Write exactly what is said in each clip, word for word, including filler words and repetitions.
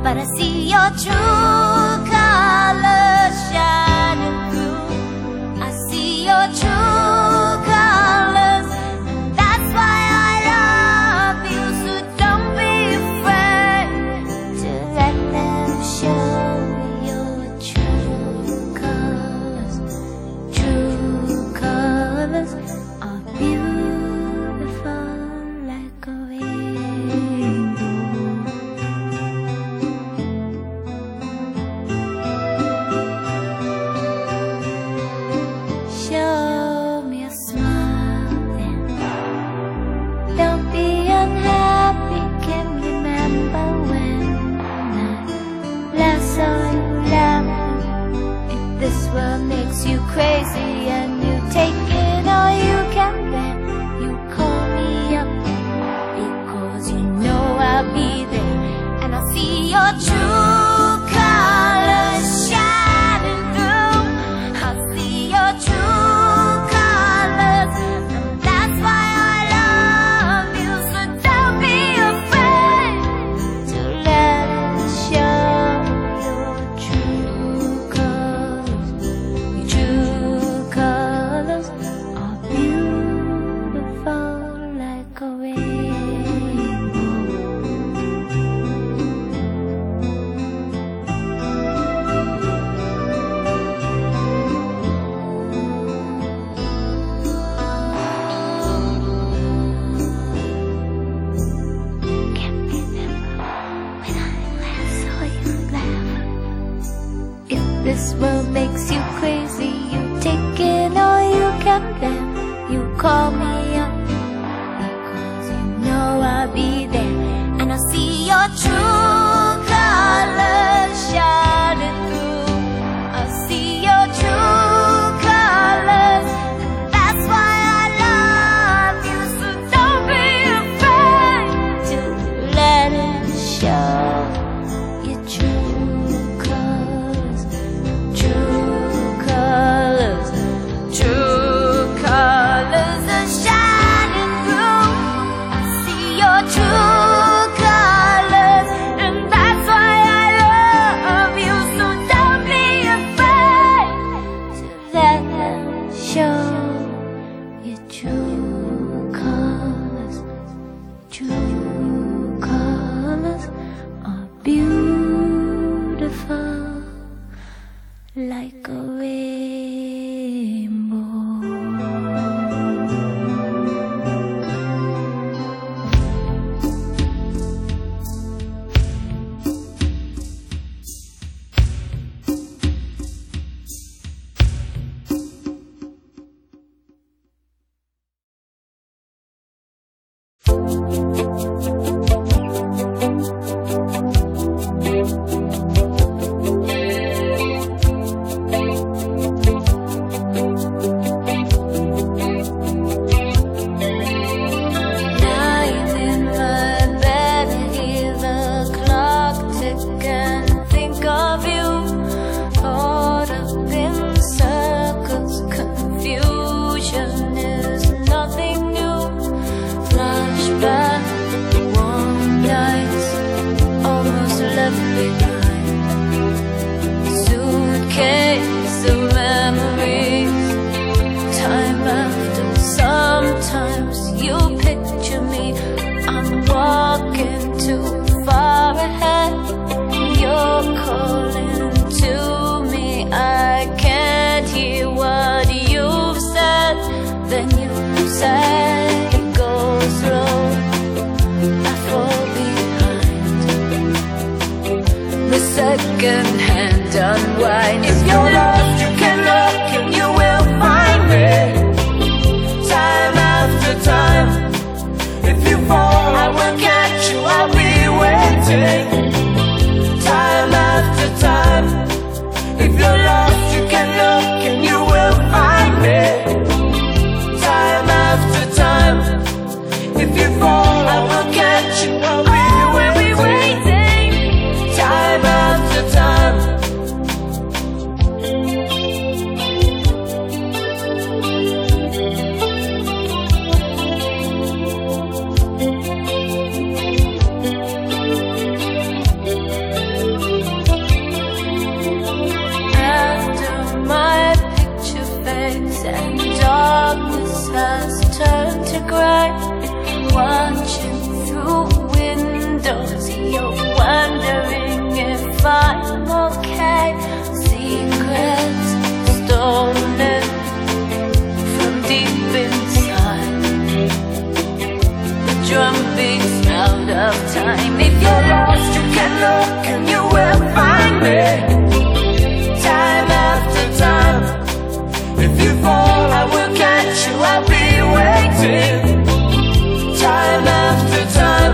but I see your true colors shining through. I see your true colors, and that's why I love you. So don't be afraid to let them show your true colors. True colors are beautiful like a rainbow. Show me a smile then. Don't be unhappy. Can remember when I last saw you laughing. If this world makes you crazy and you take it all you can bear, you call me up because you know I'll be there. And I see your true colors shining through. I see your true colors, and that's why I love you. So don't be afraid to let it show your true colors. Your true colors are beautiful like a rainbow. Can remember when I last saw you laugh. If this world makes you crazy, you take it all you can bear. You call me up because you know I'll be there. And I see your true colors shining through. I see your true colors, and that's why I love you. So don't be afraid to let it show your true colors. True colors, true colors are shining through. I see your true colors, and that's why I love you. So don't be afraid to let them show your true colors. True colors are beautiful like a rainbow. Lying in my bed, hear the clock tick and think of you. Caught up in circles, confusion is nothing new. Flashback, warm nights, almost left behind. Suitcase of memories, time after. Sometimes you picture me, I'm walking too far ahead. You're calling to me, I can't hear what you've said. Then you say it goes slow, I fall behind. The second hand unwind. If you're lost, you can look and you will find me. Time after time. If you fall, I will catch you, I'll be waiting. Time after time. If you're lost, you can look and you will find me. Time has turned to gray. Watching through windows, you're wondering if I'm okay. Secrets stolen from deep inside, the drum beats out of time. If you're lost, you can look and you will find me. Time after time. If you fall, I will catch you, I'll be waiting. Time after time.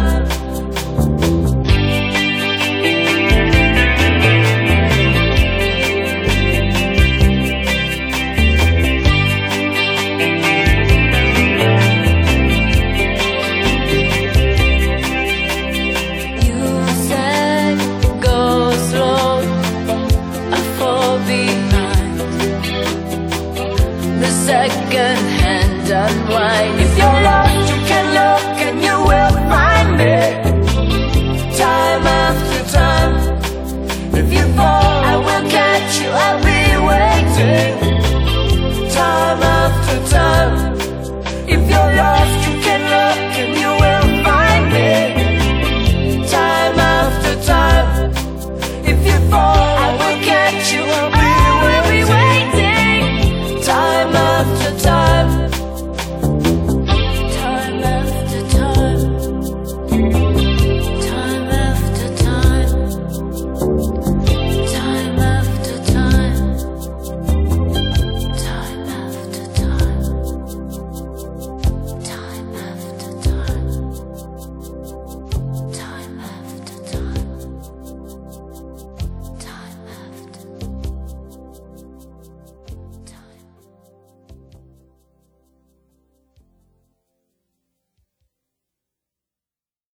You said go slow, I fall behind. The second hand unwind. If you're lost,